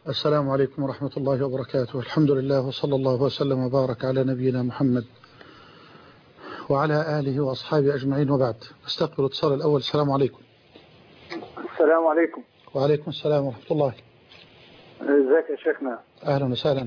السلام عليكم ورحمة الله وبركاته. الحمد لله وصلى الله وسلم وبارك على نبينا محمد وعلى آله وأصحابه أجمعين، وبعد. استقبل الاتصال الأول. السلام عليكم. السلام عليكم. وعليكم السلام ورحمة الله. ازيك يا شيخنا؟ أهلا وسهلا.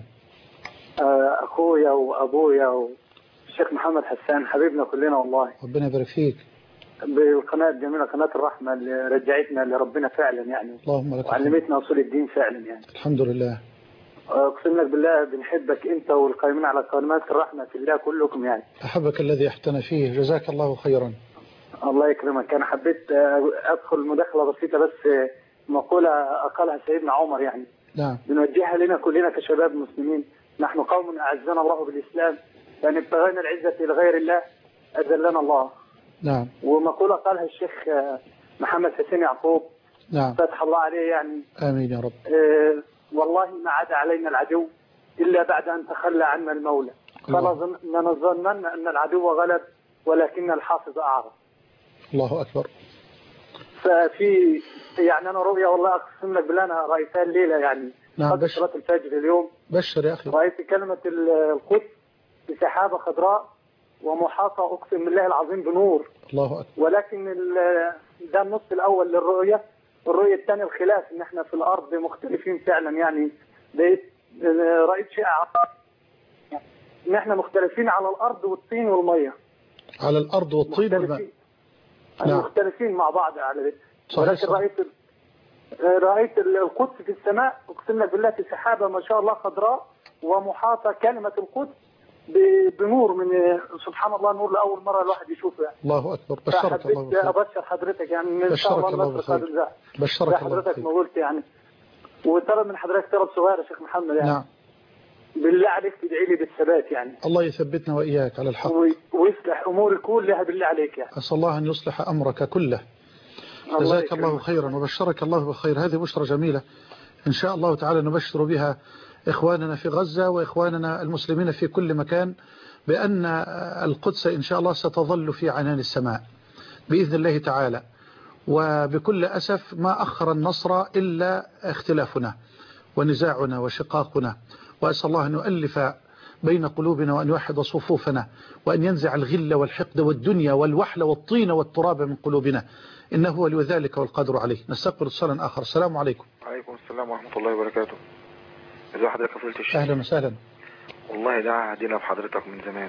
أخويا وأبويا والشيخ محمد حسان حبيبنا كلنا والله. ربنا يبارك فيك. بالقناة الجميلة قناة الرحمة اللي رجعتنا لربنا فعلا يعني، اللهم لك وعلمتنا أصول الدين فعلا يعني. الحمد لله. أقسم لك بالله بنحبك أنت والقائمين على قناة الرحمة في الله كلكم يعني. أحبك الذي احتنى فيه، جزاك الله خيرا. الله يكرمك. أنا حبيت أدخل مداخلة بسيطة بس، مقولة أقالها سيدنا عمر يعني. نعم. بنوجهها لنا كلنا كشباب مسلمين. نحن قوم أعزنا الله بالإسلام، فإن ابتغينا العزة لغير الله أذلنا الله. نعم. ومقولة قالها الشيخ محمد حسين يعقوب. نعم. فتح الله عليه يعني. آمين يا رب. والله ما عاد علينا العدو إلا بعد أن تخلى عنا المولى، فلنظنن أن العدو غلب ولكن الحافظ أعرض. الله أكبر. ففي يعني أنا رؤيا والله أقسم لك بالله أنا رأيتها الليلة يعني. نعم. قبل صلاة الفجر اليوم. بشر يا أخي. رأيت كلمة القدس بسحابة خضراء ومحاطة أقسم بالله العظيم بنور. الله أكبر. ولكن ده النص الأول للرؤية. الرؤية الثانية الخلاف، إن إحنا في الأرض مختلفين فعلا يعني. رأيت شيء إن إحنا مختلفين على الأرض والطين والمية. على الأرض والطين والماء. نعم. مختلفين مع بعض على ذلك. ولكن رأيت القدس في السماء أقسم لك بالله في سحابة ما شاء الله خضراء ومحاطة كلمة القدس بنور من سبحان الله، نور لأول مرة الواحد يشوفه يعني. الله أكبر. بشرك الله بالخير. أبشر حضرتك يعني إن شاء الله الله بالخير. بشرك الله حضرتك ما قلت يعني. وطلب من حضرتك طلب صغير يا شيخ محمد يعني. نعم. بالله عليك تدعي لي بالثبات يعني. الله يثبتنا وإياك على الحق ويصلح أموري كلها بالله عليك يعني. أسأل الله أن يصلح أمرك كله. جزاك الله خيرا وبشرك الله بالخير. هذه بشرى جميلة إن شاء الله تعالى نبشر بها إخواننا في غزة وإخواننا المسلمين في كل مكان بأن القدس إن شاء الله ستظل في عنان السماء بإذن الله تعالى. وبكل أسف ما أخر النصر إلا اختلافنا ونزاعنا وشقاقنا، وأسأل الله أن يؤلف بين قلوبنا وأن يوحد صفوفنا وأن ينزع الغل والحقد والدنيا والوحل والطين والتراب من قلوبنا، إنه ولي ذلك والقادر عليه. نستقبل اتصالا آخر. السلام عليكم. وعليكم السلام ورحمة الله وبركاته. ازي حضرتك يا فضيلة الشيخ؟ أهلا وسهلا. والله ده عهدنا بحضرتك من زمان،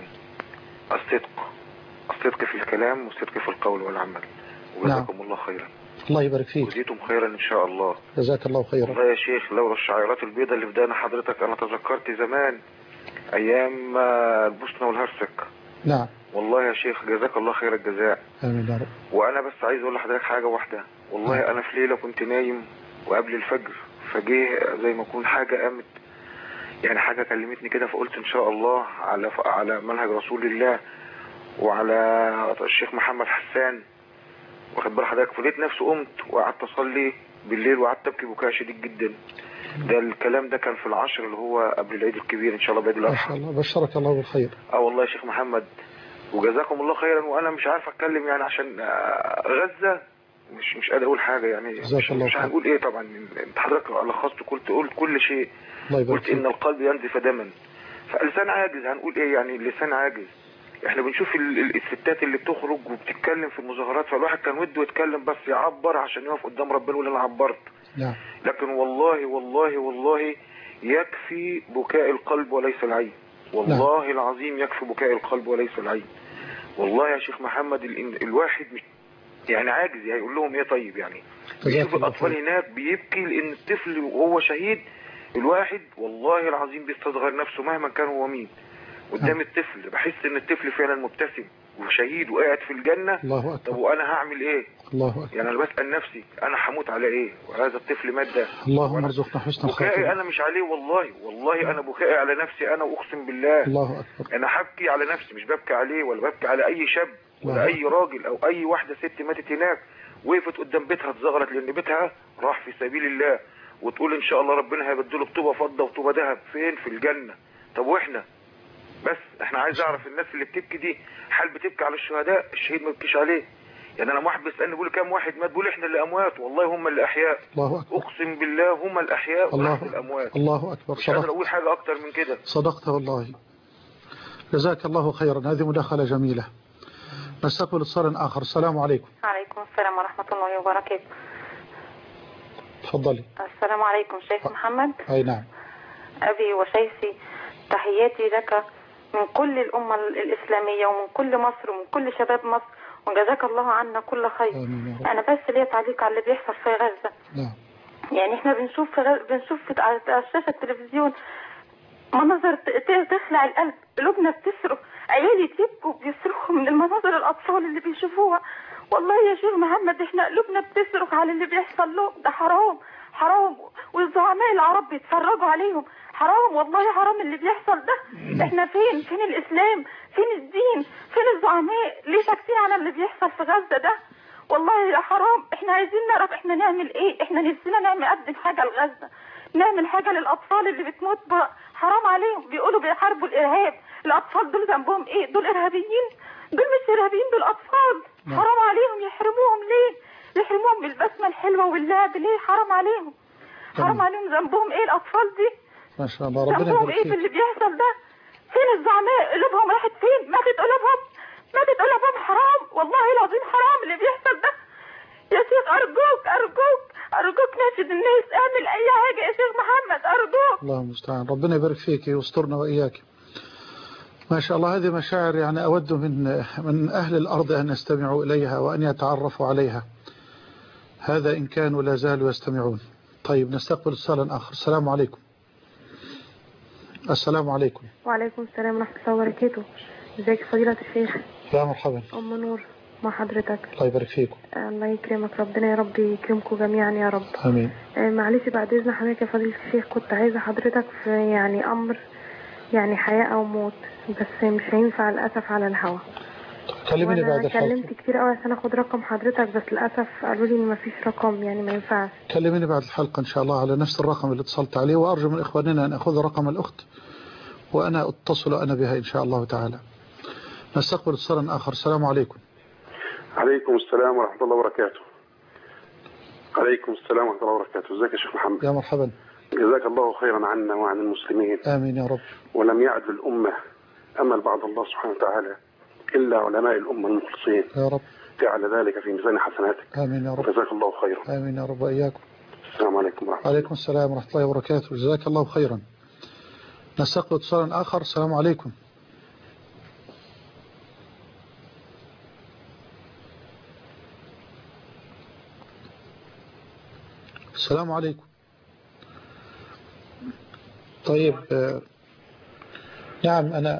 الصدق في الكلام والصدق في القول والعمل، وجزاكم الله خيرا. الله يبارك فيك. وزيتم خيرا إن شاء الله. جزاك الله خيرا. والله يا شيخ لولا الشعيرات البيضاء اللي في دقن حضرتك أنا تذكرت زمان أيام البوسنة والهرسك. نعم. والله يا شيخ جزاك الله خير الجزاء. آمين يا رب. وأنا بس عايز أقول لحضرتك حاجة واحدة. والله أنا في ليلة كنت نايم وقبل الفجر فجيه زي ما أكون حاجة قامت يعني، حاجة كلمتني كده، فقلت إن شاء الله على منهج رسول الله وعلى الشيخ محمد حسان، واخد بال حضرتك. فلقيت نفسي قمت وقعدت أصلي بالليل وقعدت أبكي بكاء شديد جدا. ده الكلام ده كان في العشر اللي هو قبل العيد الكبير إن شاء الله بعيد الأضحى. ما شاء الله. بشرك الله بالخير. والله يا شيخ محمد وجزاكم الله خيرا. وأنا مش عارف أتكلم يعني عشان غزة مش قادر أقول حاجة يعني. مش هنقول إيه طبعا. أنت حضرتك لخصت قلت كل شيء. قلت إن القلب ينزف دما، فاللسان عاجز. هنقول إيه يعني؟ اللسان عاجز. إحنا بنشوف الستات اللي بتخرج وبتتكلم في المظاهرات، فالواحد كان وده يتكلم بس يعبر عشان يقف قدام ربنا ويقول أنا عبرت. نعم. لكن والله والله والله يكفي بكاء القلب وليس العين. والله العظيم يكفي بكاء القلب وليس العين. والله يا شيخ محمد الواحد يعني عاجز. هيقول لهم ايه طيب يعني؟ بيشوف الاطفال هناك بيبكي لان الطفل وهو شهيد. الواحد والله العظيم بيستصغر نفسه مهما كان هو مين قدام الطفل. بحس ان الطفل فعلا مبتسم وشهيد وقاعد في الجنة. الله أكبر. طب وانا هعمل ايه؟ الله أكبر. يعني انا بسأل نفسي انا هموت على ايه وهذا الطفل مات ده؟ اللهم ارزقنا حسن الخاتمة. بكائي انا مش عليه والله انا بكائي على نفسي انا، اقسم بالله. الله أكبر. انا هبكي على نفسي، مش ببكي عليه ولا ببكي على اي شاب ولا اي راجل او اي واحدة ست ماتت هناك وقفت قدام بيتها اتزغرت لان بيتها راح في سبيل الله، وتقول ان شاء الله ربنا هيبدله بطوبة فضة وطوبة ذهب. فين؟ في الجنة. طب واحنا بس احنا عايز اعرف الناس اللي بتبكي دي هل بتبكي على الشهداء؟ الشهيد ما بيبكيش عليه. يعني انا واحد بيسالني بيقول كام واحد مات، بيقول احنا اللي اموات، والله هم اللي احياء. الله أكبر. اقسم بالله هم الاحياء ونحن الاموات. الله أكبر. مش قادر اقول حاجه اكتر من كده. صدقت والله. جزاك الله خيرا. هذه مداخلة جميلة. نستقبل اتصال آخر. السلام عليكم. وعليكم السلام ورحمة الله وبركاته. تفضلي. السلام عليكم شيخ محمد. أي نعم. أبي وشيخي تحياتي لك من كل الأمة الإسلامية ومن كل مصر ومن كل شباب مصر، وجزاك الله عنا كل خير. أنا بس ليا تعليق على اللي بيحصل في غزة. نعم. يعني احنا بنشوف على شاشة التلفزيون مناظر تخلع القلب، قلوبنا بتصرخ، عيالي يبكوا بيصرخوا من المناظر الأطفال اللي بيشوفوها. والله يا شيخ محمد احنا قلوبنا بتصرخ على اللي بيحصل لهم، ده حرام حرام، والزعماء العرب بيتفرجوا عليهم، حرام والله حرام اللي بيحصل ده. احنا فين الإسلام، فين الدين، فين الزعماء؟ ليه ساكتين على اللي بيحصل في غزة ده؟ والله يا حرام. احنا عايزين نعرف احنا نعمل ايه، احنا نفسنا نقدم حاجة لغزة، نعمل حاجة للأطفال اللي بتموت بقى. حرام عليهم، بيقولوا بيحاربوا الإرهاب، الأطفال دول ذنبهم ايه؟ دول إرهابيين؟ دول مش إرهابيين، دول أطفال. حرام عليهم، يحرموهم ليه؟ يحرموهم من البسمة الحلوة واللعب ليه؟ حرام عليهم، حرام عليهم. ذنبهم ايه الأطفال دي؟ ما شاء الله. ربنا ذنبهم ايه في اللي بيحصل ده؟ فين الزعماء؟ قلوبهم راحت فين؟ ماتت قلوبهم، ماتت قلوبهم. حرام والله العظيم، حرام اللي بيحصل ده. يا شيخ أرجوك أرجوك أرجوك ناشد الناس، اعمل أي حاجة يا شيخ محمد أرجوك. الله المستعان. ربنا يبارك فيك ويسترنا وإياك. ما شاء الله. هذه مشاعر يعني أود من أهل الأرض أن يستمعوا إليها وأن يتعرفوا عليها. هذا إن كانوا لا زالوا يستمعون. طيب نستقبل اتصالا آخر. السلام عليكم. السلام عليكم. وعليكم السلام ورحمة الله وبركاته. ازيك فضيلة الشيخ؟ لا مرحبا. أم نور مع حضرتك. الله يبارك فيكم. الله يكرمك، ربنا يا رب يكرمكم جميعا يا رب. آمين. معلش بعد إذن حضرتك يا فضيلة الشيخ، كنت عايزة حضرتك في يعني أمر يعني حياة أو موت، بس مش هينفع للأسف على الهوا. كلميني بعد الحلقة. كلمت كتير قوي عشان اخد رقم حضرتك، بس للأسف قالوا لي ان مفيش رقم، يعني ما ينفعش. كلميني بعد الحلقة إن شاء الله على نفس الرقم اللي اتصلت عليه، وأرجو من إخواننا أن أخذ رقم الأخت وأنا أتصل أنا بها إن شاء الله تعالى. نستقبل اتصالا آخر. السلام عليكم. عليكم السلام ورحمة الله وبركاته. عليكم السلام ورحمة الله وبركاته. ازيك يا شيخ محمد؟ يا مرحبا. جزاك الله خيرا عنا وعن المسلمين. آمين يا رب. ولم يعد الأمة أمل بعد الله سبحانه وتعالى إلا علماء الأمة المخلصين. يا رب. جعل ذلك في ميزان حسناتك. آمين يا رب. جزاك الله خيرا. آمين يا رب وإياكم. السلام عليكم ورحمة الله. عليكم السلام ورحمة الله وبركاته. جزاك الله خيرا. نستقبل اتصالا آخر. السلام عليكم. السلام عليكم. طيب نعم أنا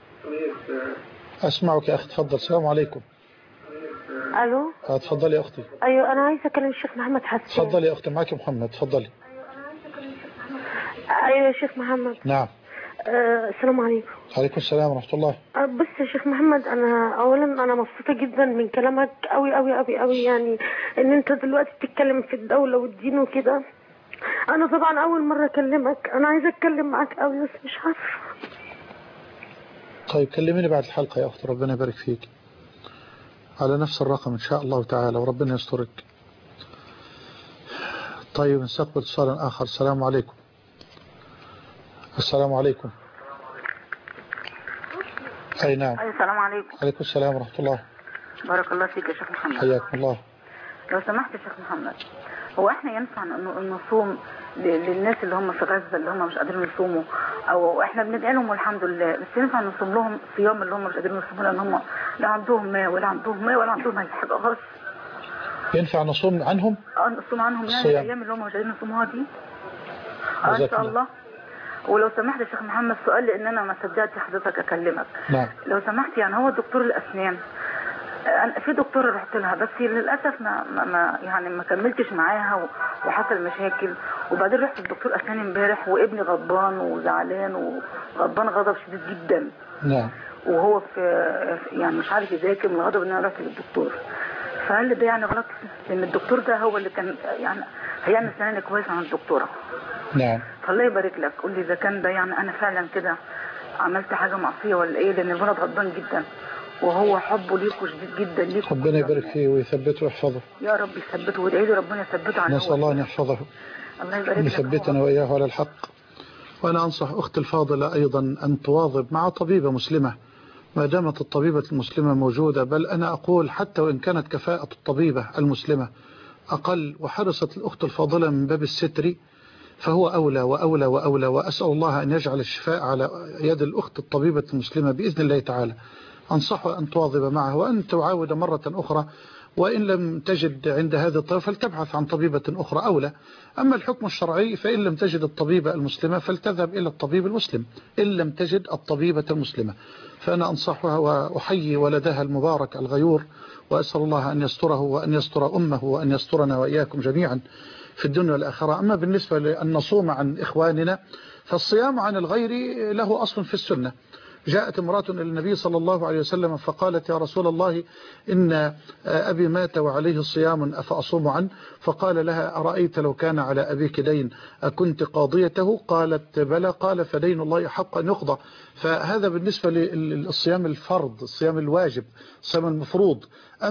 أسمعك يا أخي، تفضل. السلام عليكم. الو. تفضلي يا أختي. ايوه انا عايزه اكلم الشيخ محمد حسين. تفضلي يا أختي، معك محمد، تفضلي. ايوه يا شيخ محمد. نعم. السلام عليكم. عليكم السلام ورحمة الله. بص يا شيخ محمد، انا اولا انا مبسوطه جدا من كلامك قوي قوي قوي قوي، يعني ان انت دلوقتي بتتكلم في الدوله والدين وكده. انا طبعا اول مره اكلمك، انا عايزه اتكلم معاك قوي بس مش عارفه. طيب كلميني بعد الحلقة يا أختي، ربنا يبارك فيك، على نفس الرقم إن شاء الله تعالى، وربنا يسترك. طيب نستقبل اتصالا آخر. السلام عليكم. السلام عليكم. أي نعم. السلام عليكم. عليكم السلام ورحمة الله. بارك الله فيك يا شيخ محمد. حياكم الله. لو سمحت يا شيخ محمد، هو احنا ينفع نصوم للناس اللي هم في غزة اللي هم مش قادرين يصوموا، او احنا بندعي لهم والحمد لله، بس ينفع نصوم لهم صيام اللي هم مش قادرين يصوموا لان هم لا عندهم ماء ولا عندهم ماء ولا عندهم اي حاجه خالص؟ ينفع نصوم عنهم؟ نصوم عنهم يعني الايام اللي هم مش قادرين يصوموها دي. ان شاء الله. ولو سمحت يا شيخ محمد سؤال، لان انا ما صدقت حضرتك اكلمك. نعم. لو سمحت، يعني هو دكتور الاسنان، أنا في دكتورة رحت لها بس للأسف ما كملتش معاها وحصل مشاكل، وبعدين رحت للدكتور أسنان امبارح وابني غضبان وزعلان وغضبان غضب شديد جدا. نعم. وهو في يعني مش عارف يذاكر من الغضب ان انا رحت للدكتور. فهل ده يعني غلط؟ لان الدكتور ده هو اللي كان يعني هيعمل سناني كويس عن الدكتورة. نعم. فالله يبارك لك، قول لي اذا كان ده يعني انا فعلا كده عملت حاجة معصية ولا ايه، لان الولد غضبان جدا وهو حبه ليكوا شديد جدا ليكوا. ربنا يبارك فيه ويثبته ويحفظه يا رب يثبته، وادعي له ربنا يثبته على نسأل الله أن يحفظه الله يبارك لك يثبتنا وإياه على الحق. وأنا أنصح أختي الفاضلة أيضا أن تواظب مع طبيبة مسلمة ما دامت الطبيبة المسلمة موجودة، بل أنا أقول حتى وإن كانت كفاءة الطبيبة المسلمة أقل وحرصت الأخت الفاضلة من باب الستر فهو أولى وأولى وأولى. وأسأل الله أن يجعل الشفاء على يد الأخت الطبيبة المسلمة بإذن الله تعالى. أنصحها أن تواظب معه وأن تعاود مرة أخرى، وإن لم تجد عند هذه الطبيبة فلتبحث عن طبيبة أخرى أولى. أما الحكم الشرعي فإن لم تجد الطبيبة المسلمة فلتذهب إلى الطبيب المسلم إن لم تجد الطبيبة المسلمة. فأنا أنصحها وأحيي ولدها المبارك الغيور، وأسأل الله أن يستره وأن يستر أمه وأن يسترنا وإياكم جميعا في الدنيا والآخرة. أما بالنسبة لأن نصوم عن إخواننا فالصيام عن الغير له أصل في السنة. جاءت امرأة إلى النبي صلى الله عليه وسلم فقالت يا رسول الله إن أبي مات وعليه صيام أفأصوم عنه؟ فقال لها أرأيت لو كان على أبيك دين أكنت قاضيته؟ قالت بلى. قال فدين الله حق أن يقضى. فهذا بالنسبة للصيام الفرض، الصيام الواجب، الصيام المفروض.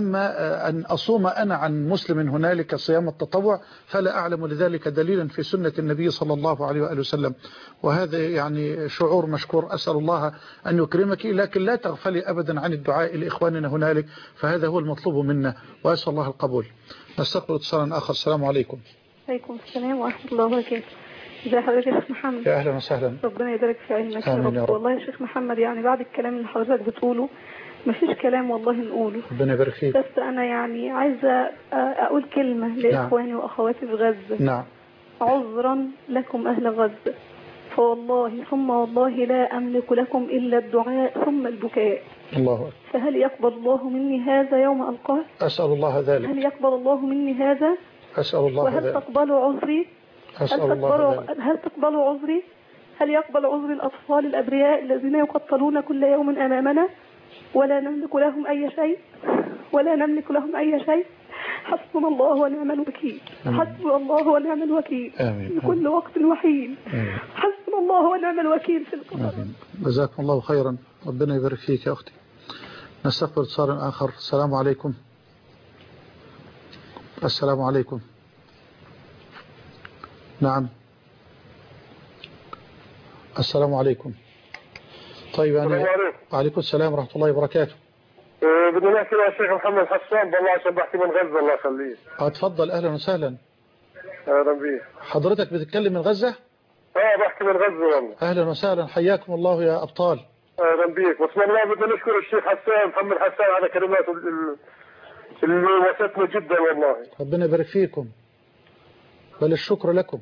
أما أن أصوم أنا عن مسلم هنالك صيام التطوع فلا أعلم لذلك دليلا في سنة النبي صلى الله عليه وآله وسلم. وهذا يعني شعور مشكور، أسأل الله أن يكرمك، لكن لا تغفلي أبدا عن الدعاء لإخواننا هنالك، فهذا هو المطلوب منا، وأسأل الله القبول. نستقبل اتصالا آخر. السلام عليكم. عليكم السلام ورحمة الله وبركاته. ازي حضرتك يا شيخ محمد؟ يا أهلا وسهلا. ربنا يبارك في علمك يا رب. والله يا شيخ محمد يعني بعد الكلام اللي حضرتك بتقوله مفيش كلام والله نقوله. ربنا يبارك فيك. بس أنا يعني عايزة أقول كلمة لإخواني وأخواتي في غزة. نعم. عذرا لكم أهل غزة، فوالله ثم والله لا أملك لكم إلا الدعاء ثم البكاء. الله أكبر. فهل يقبل الله مني هذا يوم ألقاه؟ أسأل الله ذلك. هل يقبل الله مني هذا؟ أسأل الله ذلك. وهل تقبلوا عذري؟ هل تقبلوا عذري؟ هل يقبل عذر الأطفال الأبرياء الذين يقتلون كل يوم أمامنا ولا نملك لهم أي شيء؟ حسبنا الله ونعم الوكيل. حسبنا الله ونعم الوكيل. آمين. في كل وقت وحين. حسبنا الله ونعم الوكيل في القدر. جزاكم الله خيرا. ربنا يبارك فيك يا أختي. نستقبل اتصال آخر. السلام عليكم. السلام عليكم. نعم. السلام عليكم. طيب أنا وعليكم السلام ورحمة الله وبركاته. بدنا نحكي مع الشيخ محمد حسان بالله عشان بحكي من غزة. الله يخليه. اتفضل. أهلا وسهلا. أهلا بيك. حضرتك بتتكلم من غزة؟ بحكي من غزة والله. أهلا وسهلا، حياكم الله يا أبطال. أهلا بيك. بسم الله بدنا نشكر الشيخ حسان محمد حسان على كلماته اللي وسطنا جدا والله. ربنا يبارك فيكم. بل الشكر لكم.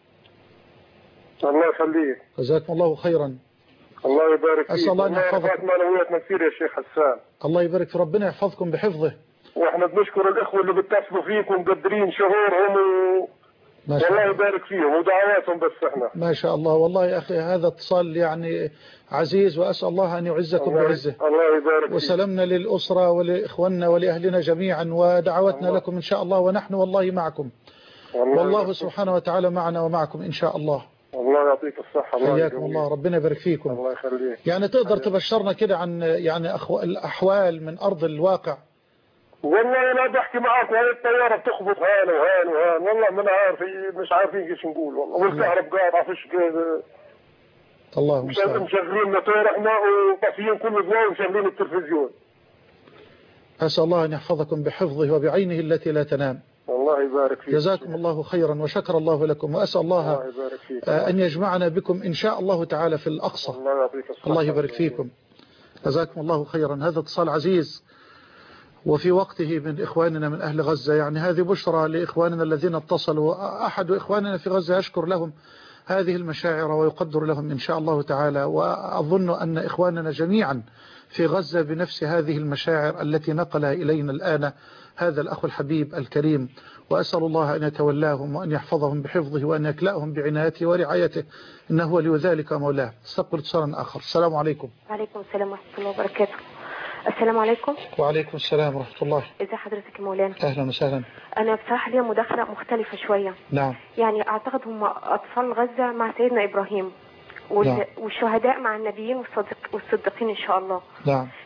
الله يخليك. جزاكم الله خيرا. الله يبارك فيك. أسأل الله أن يحفظكم. معنوياتنا كثير يا شيخ حسان. الله يبارك في ربنا يحفظكم بحفظه. واحنا بنشكر الإخوة اللي بيتصلوا فيكم مقدرين شهورهم والله يبارك فيهم ودعواتهم. بس احنا ما شاء الله. والله يا أخي هذا اتصال يعني عزيز، وأسأل الله أن يعزكم بعزه. الله يبارك فيك. وسلامنا للأسرة ولإخواننا ولأهلنا جميعا، ودعواتنا لكم إن شاء الله، ونحن والله معكم. والله سبحانه وتعالى معنا ومعكم إن شاء الله. الله يعطيك الصحة. حياكم الله. ربنا يبارك فيكم. الله يخليك. يعني تقدر تبشرنا كده عن يعني الأحوال من أرض الواقع؟ والله أنا بحكي معك وهي الطيارة بتخبط هان وهان وهان، والله ما مش عارفين ايش نقول والله. والكهرب قاطعة فيش كذا. الله المستعان. مشغلين موتور احنا وطافيين كل ضوء ومشغلين التلفزيون. أسأل الله أن يحفظكم بحفظه وبعينه التي لا تنام. الله يبارك فيك. جزاكم الله خيرا وشكر الله لكم، وأسأل الله أن يجمعنا بكم إن شاء الله تعالى في الأقصى. الله يعطيك الصحة. الله يبارك فيكم. جزاكم الله خيرا. هذا اتصال عزيز وفي وقته من إخواننا من أهل غزة. يعني هذه بشرى لإخواننا الذين اتصلوا. أحد إخواننا في غزة يشكر لهم هذه المشاعر ويقدر لهم إن شاء الله تعالى. وأظن أن إخواننا جميعا في غزة بنفس هذه المشاعر التي نقلها إلينا الآن هذا الأخ الحبيب الكريم. وأسأل الله أن يتولاهم وأن يحفظهم بحفظه وأن يكلأهم بعنايته ورعايته، إنه ولي ذلك مولاه. استقبل اتصالا آخر. السلام عليكم. وعليكم السلام ورحمة الله وبركاته. السلام عليكم. وعليكم السلام ورحمة الله. ازي حضرتك يا مولانا؟ أهلا وسهلا. أنا بصراحة ليا مداخلة مختلفة شوية. نعم. يعني أعتقد هم أطفال غزة مع سيدنا إبراهيم نعم. والشهداء مع النبيين والصديقين إن شاء الله. نعم.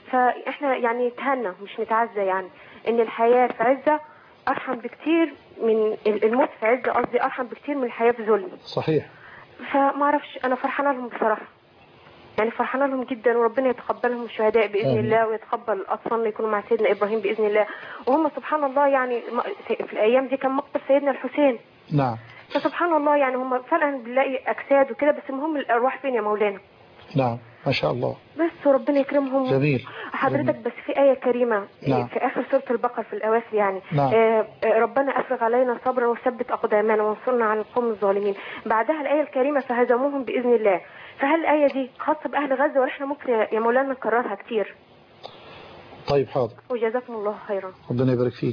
فاحنا يعني نتهنى مش نتعزى، يعني ان الحياة في عزة ارحم بكتير من الموت في عزة، قصدي ارحم بكتير من الحياة في ذل. صحيح. فما اعرفش، انا فرحانة لهم بصراحة، يعني فرحانة لهم جدا، وربنا يتقبلهم الشهداء بإذن الله، ويتقبل أطفالنا يكونوا مع سيدنا إبراهيم بإذن الله. وهم سبحان الله يعني في الأيام دي كان مقتل سيدنا الحسين. نعم. فسبحان الله يعني هم فعلا بنلاقي أجساد وكده، بس المهم الأرواح فين يا مولانا. نعم ما شاء الله. بس وربنا يكرمهم. جميل. حضرتك جميل. بس في آية كريمة نعم. في آخر سورة البقرة في الأواخر يعني نعم. ربنا أفرغ علينا صبرا وثبت أقدامنا وانصرنا على القوم الظالمين. بعدها الآية الكريمة فهزموهم بإذن الله. فهل الآية دي خاصة بأهل غزة ولا احنا ممكن يا مولانا نكررها كتير؟ طيب حاضر. وجزاكم الله خيرا. ربنا يبارك فيك.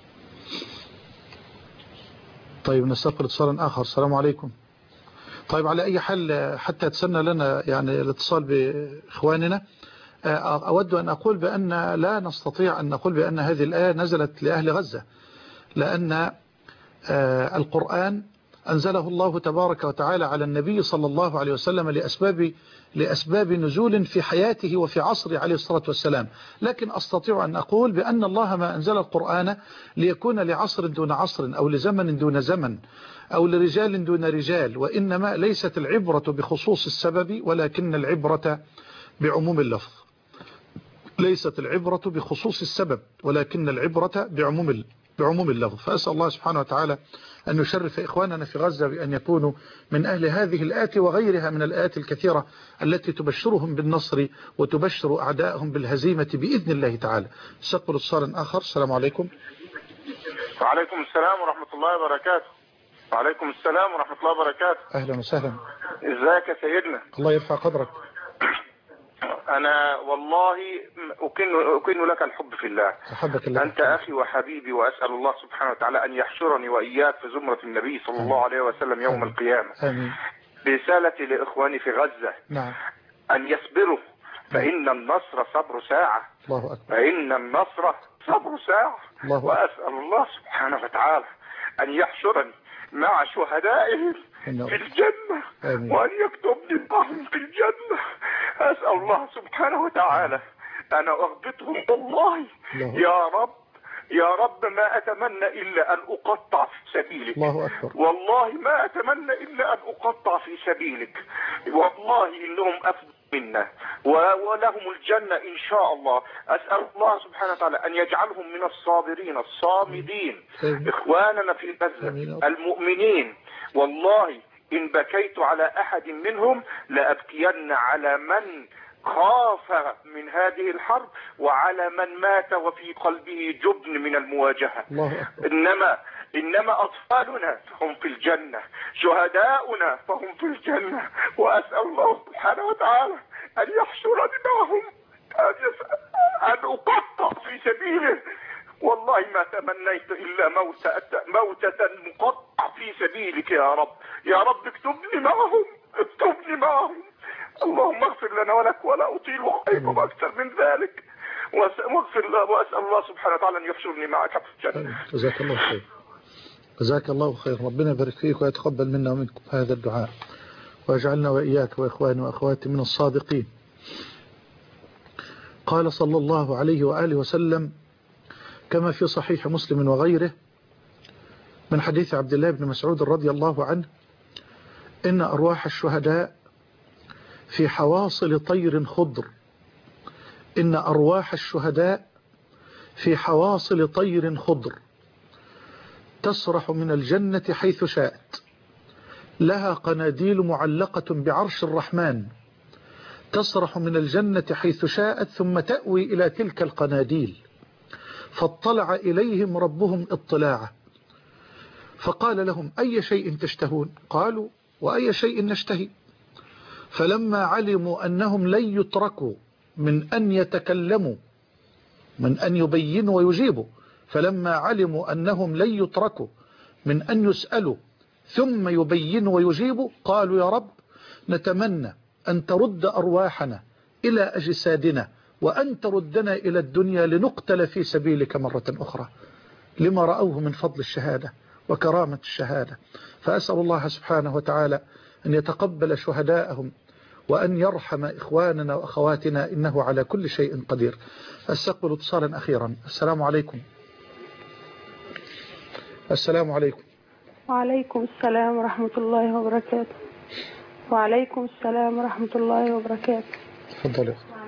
طيب نستقبل اتصالا آخر. السلام عليكم. طيب على أي حال حتى يتسنى لنا يعني الاتصال بإخواننا، أود أن أقول بأن لا نستطيع أن نقول بأن هذه الآية نزلت لأهل غزة، لأن القرآن أنزله الله تبارك وتعالى على النبي صلى الله عليه وسلم لأسباب نزول في حياته وفي عصره عليه الصلاة والسلام. لكن أستطيع أن أقول بأن الله ما أنزل القرآن ليكون لعصر دون عصر أو لزمن دون زمن أو لرجال دون رجال، وإنما ليست العبرة بخصوص السبب ولكن العبرة بعموم اللفظ. ليست العبرة بخصوص السبب ولكن العبرة بعموم اللفظ. فأسأل الله سبحانه وتعالى أن يشرف إخواننا في غزة بأن يكونوا من أهل هذه الآيات وغيرها من الآيات الكثيرة التي تبشرهم بالنصر وتبشر أعدائهم بالهزيمة بإذن الله تعالى. استقبل اتصالا آخر. السلام عليكم. وعليكم السلام ورحمة الله وبركاته. وعليكم السلام ورحمة الله وبركاته. أهلا وسهلا. ازيك يا سيدنا؟ الله يرفع قدرك. أنا والله أكن لك الحب في الله. أحبك الله. أنت أخي وحبيبي، وأسأل الله سبحانه وتعالى أن يحشرني وإياك في زمرة النبي صلى الله عليه وسلم يوم القيامة. آمين. رسالتي لإخواني في غزة نعم. أن يصبروا، فإن النصر صبر ساعة. الله أكبر. فإن النصر صبر ساعة. الله. وأسأل الله سبحانه وتعالى أن يحشرني مع شهدائهم في الجنة. آمين. وأن يكتبني معهم في الجنة. أسأل الله سبحانه وتعالى أنا أغبطهم والله. يا رب يا رب ما أتمنى إلا أن أقطع في سبيلك. الله أكبر. والله ما أتمنى إلا أن أقطع في سبيلك. والله إنهم أفضل منا ولهم الجنة إن شاء الله. أسأل الله سبحانه وتعالى أن يجعلهم من الصابرين الصامدين. إخواننا في غزة المؤمنين، والله إن بكيت على أحد منهم لأبكين على من خاف من هذه الحرب وعلى من مات وفي قلبه جبن من المواجهة. إنما أطفالنا فهم في الجنة، شهداؤنا فهم في الجنة. وأسأل الله سبحانه وتعالى أن يحشرني معهم، أن أقطع في سبيله. والله ما تمنيت إلا موتة مقطع في سبيلك يا رب. يا رب اكتبني معهم، اكتبني معهم. اللهم اغفر لنا ولك ولا أطيل عليكم أكثر من ذلك. واغفر الله، وأسأل الله سبحانه وتعالى أن يحشرني معك في الجنة. جزاك الله خير. جزاك الله خير. ربنا يبارك فيك ويتقبل منا ومنكم هذا الدعاء، ويجعلنا وإياك وإخواني وأخواتي من الصادقين. قال صلى الله عليه وآله وسلم كما في صحيح مسلم وغيره من حديث عبد الله بن مسعود رضي الله عنه: إن أرواح الشهداء في حواصل طير خضر. إن أرواح الشهداء في حواصل طير خضر تسرح من الجنة حيث شاءت، لها قناديل معلقة بعرش الرحمن، تسرح من الجنة حيث شاءت ثم تأوي إلى تلك القناديل. فاطلع إليهم ربهم اطلاعا فقال لهم: أي شيء تشتهون؟ قالوا: وأي شيء نشتهي. فلما علموا أنهم لن يتركوا من أن يتكلموا، من أن يبينوا ويجيبوا، فلما علموا أنهم لن يتركوا من أن يسألوا ثم يبينوا ويجيبوا، قالوا: يا رب نتمنى أن ترد أرواحنا إلى أجسادنا وأن تردنا إلى الدنيا لنقتل في سبيلك مرة أخرى، لما رأوه من فضل الشهادة وكرامة الشهادة. فأسأل الله سبحانه وتعالى أن يتقبل شهداءهم وأن يرحم إخواننا وأخواتنا إنه على كل شيء قدير. أستقبل اتصالا أخيرا. السلام عليكم. السلام عليكم. وعليكم السلام ورحمة الله وبركاته. وعليكم السلام ورحمة الله وبركاته. تفضلي يا أختي.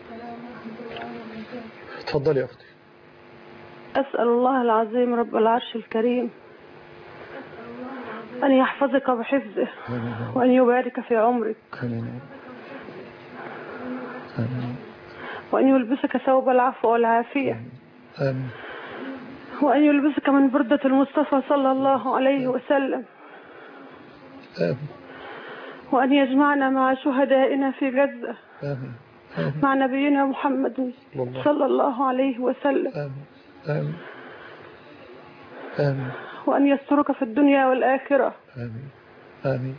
تفضلي يا أختي. أسأل الله العظيم رب العرش الكريم أن يحفظك بحفظه وأن يبارك في عمرك وأن يلبسك ثوب العفو والعافية وأن يلبسك من بردة المصطفى صلى الله عليه وسلم وأن يجمعنا مع شهدائنا في غزة مع نبينا محمد صلى الله عليه وسلم وأن يسترك في الدنيا والآخرة آمين.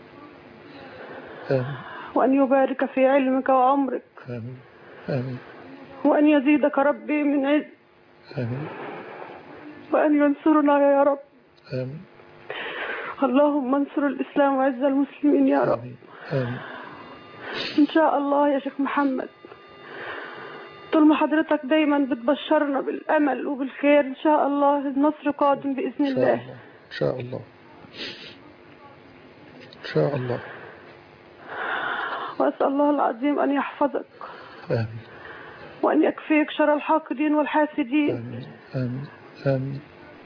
وأن يبارك في علمك وعمرك وأن يزيدك ربي من عز وأن ينصرنا يا رب. اللهم انصر الإسلام وعز المسلمين يا رب. إن شاء الله يا شيخ محمد، طول ما حضرتك دايما بتبشرنا بالأمل وبالخير إن شاء الله النصر قادم بإذن الله. إن شاء الله. إن شاء الله. وأسأل الله العظيم أن يحفظك. آمين. وأن يكفيك شر الحاقدين والحاسدين. آمين. آمين. آمين.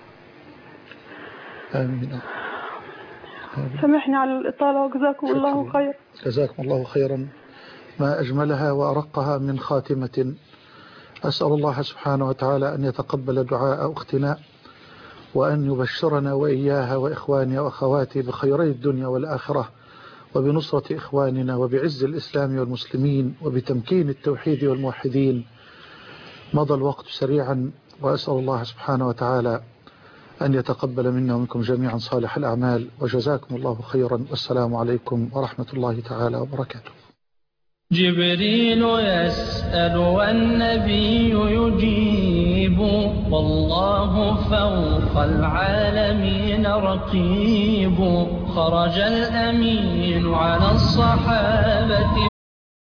آمين. سامحني على الإطالة وجزاكم الله خير. جزاكم الله خيرا. ما أجملها وأرقها من خاتمة. أسأل الله سبحانه وتعالى أن يتقبل دعاء أختنا وأن يبشرنا وإياها وإخواني وأخواتي بخيري الدنيا والآخرة وبنصرة إخواننا وبعز الإسلام والمسلمين وبتمكين التوحيد والموحدين. مضى الوقت سريعا، وأسأل الله سبحانه وتعالى أن يتقبل منا ومنكم جميعا صالح الأعمال، وجزاكم الله خيرا، والسلام عليكم ورحمة الله تعالى وبركاته. جبريل يسأل والنبي يجيب، والله فوق العالمين رقيب. خرج الأمين على الصحابة